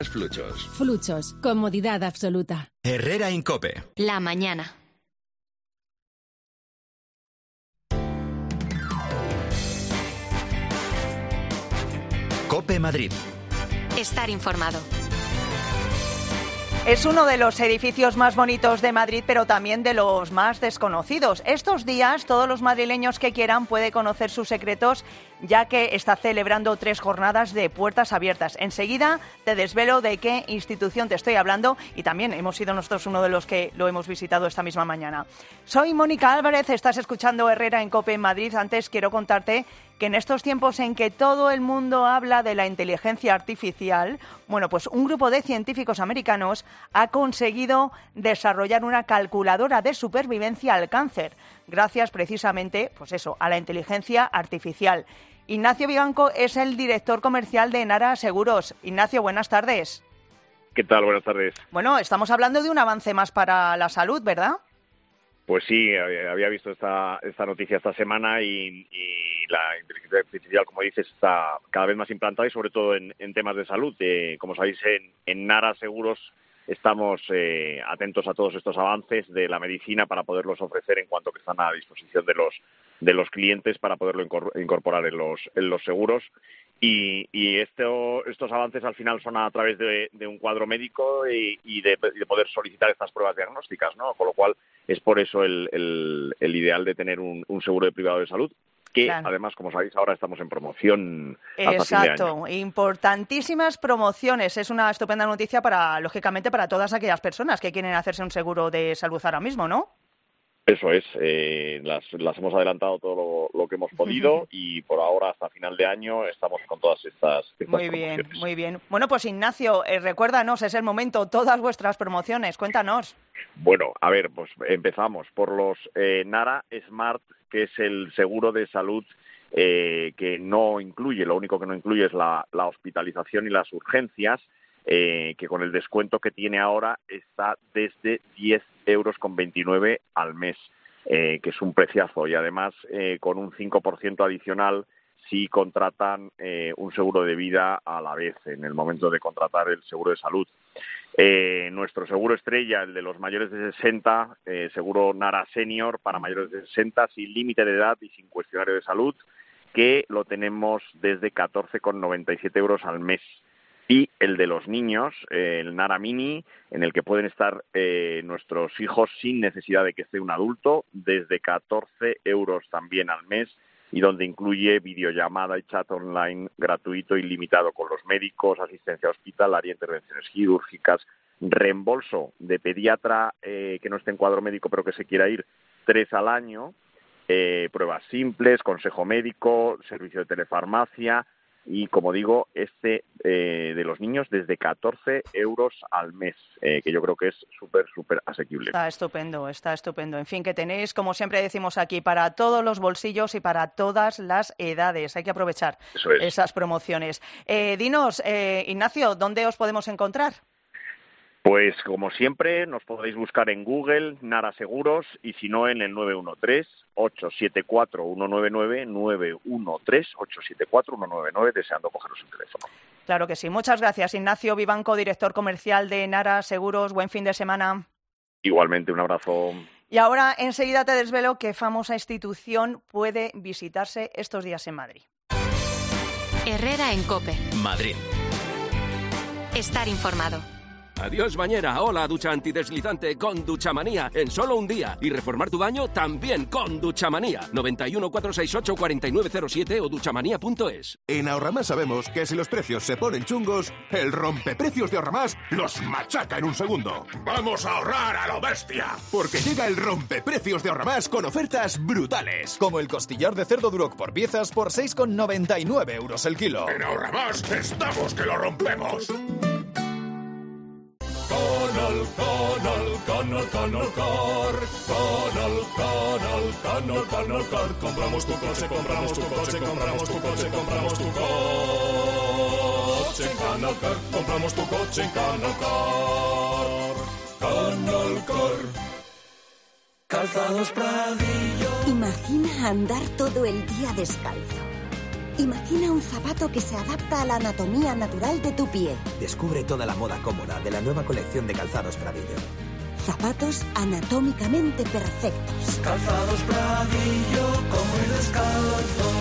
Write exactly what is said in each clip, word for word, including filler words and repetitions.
Fluchos. Fluchos. Comodidad absoluta. Herrera Incope. La mañana. Cope Madrid. Estar informado. Es uno de los edificios más bonitos de Madrid, pero también de los más desconocidos. Estos días, todos los madrileños que quieran pueden conocer sus secretos, ya que está celebrando tres jornadas de puertas abiertas. Enseguida te desvelo de qué institución te estoy hablando y también hemos sido nosotros uno de los que lo hemos visitado esta misma mañana. Soy Mónica Álvarez, estás escuchando Herrera en COPE en Madrid. Antes quiero contarte que en estos tiempos en que todo el mundo habla de la inteligencia artificial, bueno, pues un grupo de científicos americanos ha conseguido desarrollar una calculadora de supervivencia al cáncer, gracias precisamente, pues eso, a la inteligencia artificial. Ignacio Vivanco es el director comercial de Nara Seguros. Ignacio, buenas tardes. ¿Qué tal? Buenas tardes. Bueno, estamos hablando de un avance más para la salud, ¿verdad? Pues sí, había visto esta, esta noticia esta semana y, y la inteligencia artificial, como dices, está cada vez más implantada y sobre todo en, en temas de salud. Eh, como sabéis, en, en Nara Seguros estamos eh, atentos a todos estos avances de la medicina para poderlos ofrecer en cuanto que están a disposición de los de los clientes para poderlo incorporar en los en los seguros. Y, y esto, estos avances al final son a través de, de un cuadro médico y, y de, de poder solicitar estas pruebas diagnósticas, ¿no? Con lo cual es por eso el, el, el ideal de tener un, un seguro de privado de salud, que claro, además, como sabéis, ahora estamos en promoción hasta Exacto, fin de año. Importantísimas promociones. Es una estupenda noticia para, lógicamente, para todas aquellas personas que quieren hacerse un seguro de salud ahora mismo, ¿no? Eso es, eh, las, las hemos adelantado todo lo, lo que hemos podido y por ahora hasta final de año estamos con todas estas, estas Muy bien, muy bien. Bueno, pues Ignacio, eh, recuérdanos, es el momento, todas vuestras promociones, cuéntanos. Bueno, a ver, pues empezamos por los eh, Nara Smart, que es el seguro de salud eh, que no incluye, lo único que no incluye es la, la hospitalización y las urgencias, eh, que con el descuento que tiene ahora está desde diez euros con veintinueve al mes, eh, que es un preciazo y además eh, con un cinco por ciento adicional si contratan eh, un seguro de vida a la vez en el momento de contratar el seguro de salud. Eh, nuestro seguro estrella, el de los mayores de sesenta, eh, seguro Nara Senior para mayores de sesenta, sin límite de edad y sin cuestionario de salud, que lo tenemos desde catorce con noventa y siete euros al mes. Y el de los niños, eh, el Nara Mini, en el que pueden estar eh, nuestros hijos sin necesidad de que esté un adulto, desde catorce euros también al mes, y donde incluye videollamada y chat online gratuito ilimitado con los médicos, asistencia hospitalaria, intervenciones quirúrgicas, reembolso de pediatra eh, que no esté en cuadro médico pero que se quiera ir, tres al año, eh, pruebas simples, consejo médico, servicio de telefarmacia y, como digo, este eh, de los niños desde catorce euros al mes, eh, que yo creo que es súper, súper asequible. Está estupendo, está estupendo. En fin, que tenéis, como siempre decimos aquí, para todos los bolsillos y para todas las edades. Hay que aprovechar Eso es. esas promociones. Eh, dinos, eh, Ignacio, ¿dónde os podemos encontrar? Pues, como siempre, nos podéis buscar en Google, Nara Seguros, y si no, en el nueve uno tres, ocho siete cuatro, uno nueve nueve, nueve uno tres, ocho siete cuatro, uno nueve nueve, deseando cogeros el teléfono. Claro que sí. Muchas gracias, Ignacio Vivanco, director comercial de Nara Seguros. Buen fin de semana. Igualmente, un abrazo. Y ahora, enseguida te desvelo qué famosa institución puede visitarse estos días en Madrid. Herrera en COPE. Madrid. Estar informado. Adiós, bañera. Hola, ducha antideslizante con Duchamanía en solo un día. Y reformar tu baño también con Duchamanía. noventa y uno, cuatrocientos sesenta y ocho, cuarenta y nueve cero siete o duchamanía punto es. En Ahorramás sabemos que si los precios se ponen chungos, el rompeprecios de Ahorramás los machaca en un segundo. ¡Vamos a ahorrar a lo bestia! Porque llega el rompeprecios de Ahorramás con ofertas brutales. Como el costillar de cerdo Duroc por piezas por seis con noventa y nueve euros el kilo. En Ahorramás estamos que lo rompemos. Conol, Conol, Conol, Conol Cor. Conol, Conol, Conol, Conol Cor. Compramos tu coche, compramos tu coche, compramos tu coche, compramos tu coche en Conol Cor. Compramos tu coche en Conol Cor. Conol Cor. Calzados Pradillo. Imagina andar todo el día descalzo. Imagina un zapato que se adapta a la anatomía natural de tu pie. Descubre toda la moda cómoda de la nueva colección de calzados Pradillo. Zapatos anatómicamente perfectos. Calzados Pradillo, como el descalzo.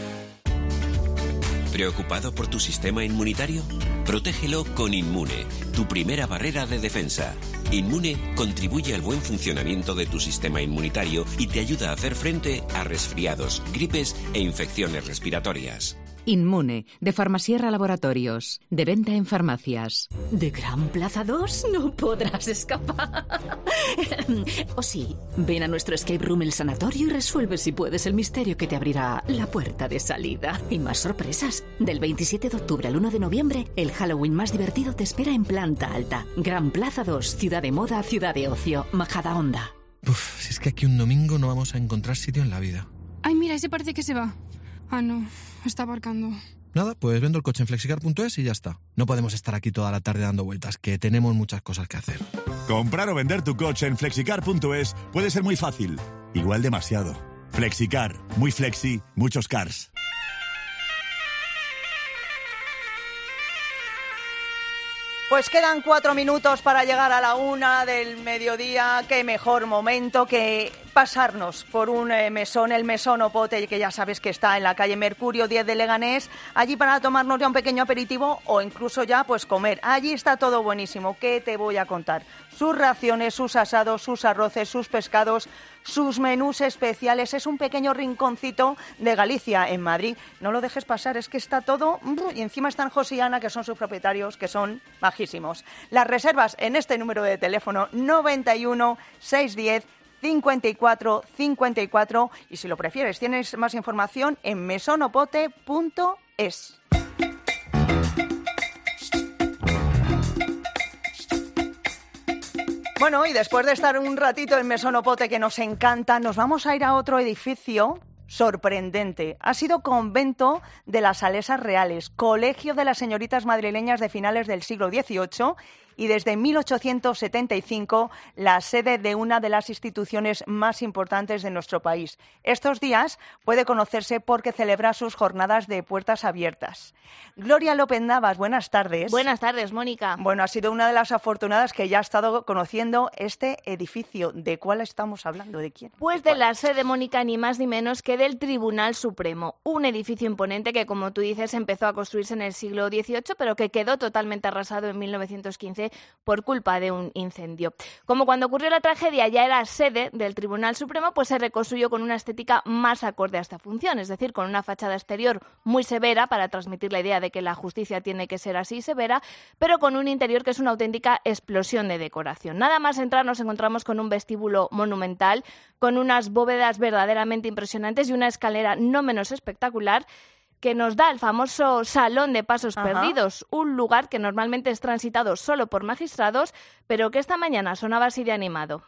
¿Preocupado por tu sistema inmunitario? Protégelo con Inmune, tu primera barrera de defensa. Inmune contribuye al buen funcionamiento de tu sistema inmunitario y te ayuda a hacer frente a resfriados, gripes e infecciones respiratorias. Inmune, de Farmasierra Laboratorios, de venta en farmacias. ¿De Gran Plaza dos? No podrás escapar. O sí, ven a nuestro escape room El Sanatorio y resuelve si puedes el misterio que te abrirá la puerta de salida. Y más sorpresas. Del veintisiete de octubre al uno de noviembre, el Halloween más divertido te espera en planta alta. Gran Plaza dos, ciudad de moda, ciudad de ocio, Majadahonda. Uf, si es que aquí un domingo no vamos a encontrar sitio en la vida. Ay, mira, ese parece que se va. Ah, no, está aparcando. Nada, pues vendo el coche en flexicar punto es y ya está. No podemos estar aquí toda la tarde dando vueltas, que tenemos muchas cosas que hacer. Comprar o vender tu coche en flexicar punto es puede ser muy fácil, igual demasiado. Flexicar, muy flexi, muchos cars. Pues quedan cuatro minutos para llegar a la una del mediodía. Qué mejor momento que pasarnos por un eh, mesón, el Mesón Opote, que ya sabes que está en la calle Mercurio diez de Leganés, allí para tomarnos ya un pequeño aperitivo o incluso ya pues comer. Allí está todo buenísimo. ¿Qué te voy a contar? Sus raciones, sus asados, sus arroces, sus pescados, sus menús especiales. Es un pequeño rinconcito de Galicia en Madrid. No lo dejes pasar, es que está todo... Y encima están José y Ana, que son sus propietarios, que son majísimos. Las reservas en este número de teléfono noventa y uno, seiscientos diez, cincuenta y cuatro cincuenta y cuatro. Y si lo prefieres, tienes más información en mesonopote punto es. Bueno, y después de estar un ratito en Mesón Opote, que nos encanta, nos vamos a ir a otro edificio sorprendente. Ha sido convento de las Salesas Reales, colegio de las señoritas madrileñas de finales del siglo dieciocho y desde mil ochocientos setenta y cinco la sede de una de las instituciones más importantes de nuestro país. Estos días puede conocerse porque celebra sus jornadas de puertas abiertas. Gloria López Navas, buenas tardes. Buenas tardes, Mónica. Bueno, ha sido una de las afortunadas que ya ha estado conociendo este edificio. ¿De cuál estamos hablando? ¿De quién? Pues de la sede, Mónica, ni más ni menos que del Tribunal Supremo. Un edificio imponente que, como tú dices, empezó a construirse en el siglo dieciocho, pero que quedó totalmente arrasado en mil novecientos quince por culpa de un incendio. Como cuando ocurrió la tragedia ya era sede del Tribunal Supremo, pues se reconstruyó con una estética más acorde a esta función, es decir, con una fachada exterior muy severa para transmitir la idea de que la justicia tiene que ser así severa, pero con un interior que es una auténtica explosión de decoración. Nada más entrar nos encontramos con un vestíbulo monumental, con unas bóvedas verdaderamente impresionantes y una escalera no menos espectacular que nos da el famoso Salón de Pasos Ajá. Perdidos, un lugar que normalmente es transitado solo por magistrados, pero que esta mañana sonaba así de animado.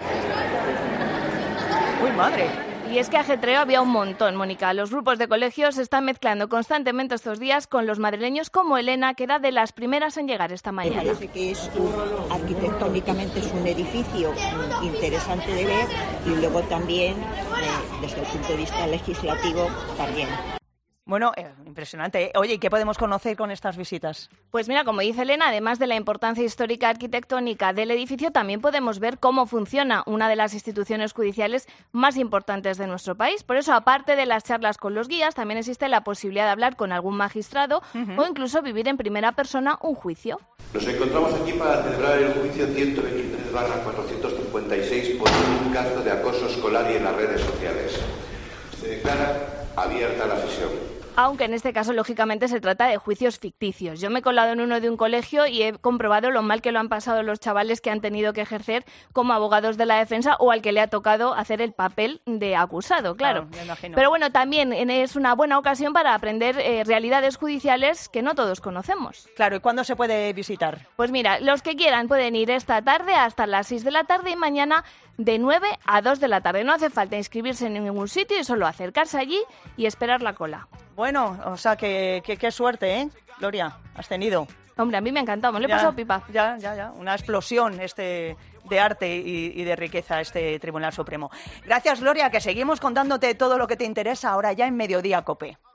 ¡Uy, madre! Y es que ajetreo había un montón, Mónica. Los grupos de colegios se están mezclando constantemente estos días con los madrileños como Elena, que era de las primeras en llegar esta mañana. Me parece que es un, arquitectónicamente es un edificio interesante de ver y luego también, eh, desde el punto de vista legislativo, también. Bueno, eh, impresionante. Oye, ¿y qué podemos conocer con estas visitas? Pues mira, como dice Elena, además de la importancia histórica arquitectónica del edificio, también podemos ver cómo funciona una de las instituciones judiciales más importantes de nuestro país. Por eso, aparte de las charlas con los guías, también existe la posibilidad de hablar con algún magistrado uh-huh. o incluso vivir en primera persona un juicio. Nos encontramos aquí para celebrar el juicio ciento veintitrés barra cuatrocientos cincuenta y seis por un caso de acoso escolar y en las redes sociales. Se declara abierta la sesión. Aunque en este caso, lógicamente, se trata de juicios ficticios. Yo me he colado en uno de un colegio y he comprobado lo mal que lo han pasado los chavales que han tenido que ejercer como abogados de la defensa o al que le ha tocado hacer el papel de acusado, claro. claro me imagino. Pero bueno, también es una buena ocasión para aprender eh, realidades judiciales que no todos conocemos. Claro, ¿y cuándo se puede visitar? Pues mira, los que quieran pueden ir esta tarde hasta las seis de la tarde y mañana de nueve a dos de la tarde. No hace falta inscribirse en ningún sitio y solo acercarse allí y esperar la cola. Bueno, o sea, que qué suerte, ¿eh, Gloria? Has tenido. Hombre, a mí me ha encantado, me lo he pasado pipa. Ya, ya, ya. Una explosión este de arte y, y de riqueza este Tribunal Supremo. Gracias, Gloria, que seguimos contándote todo lo que te interesa ahora ya en Mediodía Cope.